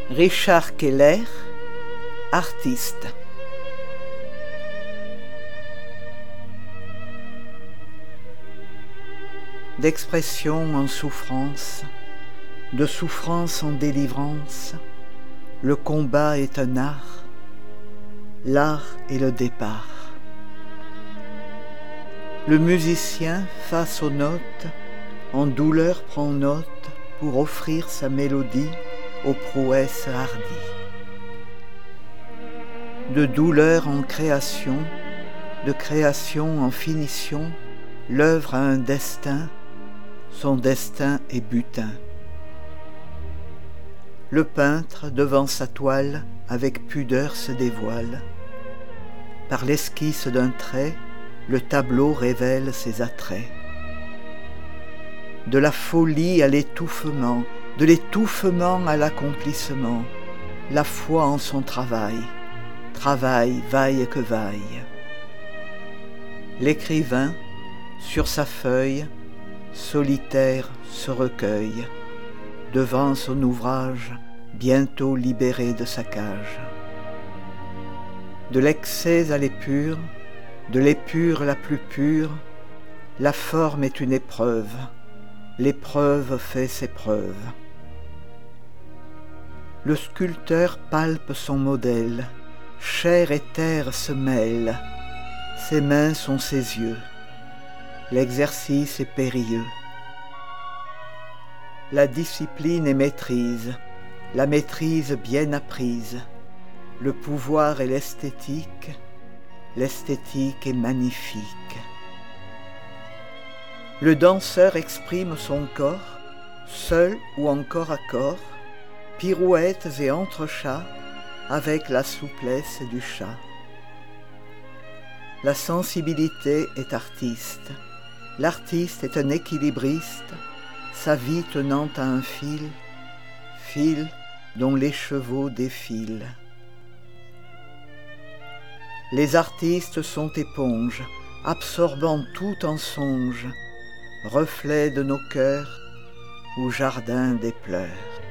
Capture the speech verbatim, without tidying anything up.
Richard Keller, artiste. D'expression en souffrance, de souffrance en délivrance, le combat est un art, l'art est le départ. Le musicien, face aux notes, en douleur prend note pour offrir sa mélodie aux prouesses hardies. De douleur en création, de création en finition, l'œuvre a un destin, son destin est butin. Le peintre, devant sa toile, avec pudeur se dévoile. Par l'esquisse d'un trait, le tableau révèle ses attraits. De la folie à l'étouffement, de l'étouffement à l'accomplissement, la foi en son travail, travail vaille que vaille. L'écrivain, sur sa feuille, solitaire se recueille, devant son ouvrage, bientôt libéré de sa cage. De l'excès à l'épure, de l'épure la plus pure, la forme est une épreuve, l'épreuve fait ses preuves. Le sculpteur palpe son modèle, chair et terre se mêlent, ses mains sont ses yeux, l'exercice est périlleux. La discipline est maîtrise, la maîtrise bien apprise, le pouvoir est l'esthétique, l'esthétique est magnifique. Le danseur exprime son corps, seul ou en corps à corps, pirouettes et entrechats, avec la souplesse du chat. La sensibilité est artiste, l'artiste est un équilibriste, sa vie tenant à un fil, fil dont les chevaux défilent. Les artistes sont éponges, absorbant tout en songe, reflet de nos cœurs ou jardin des pleurs.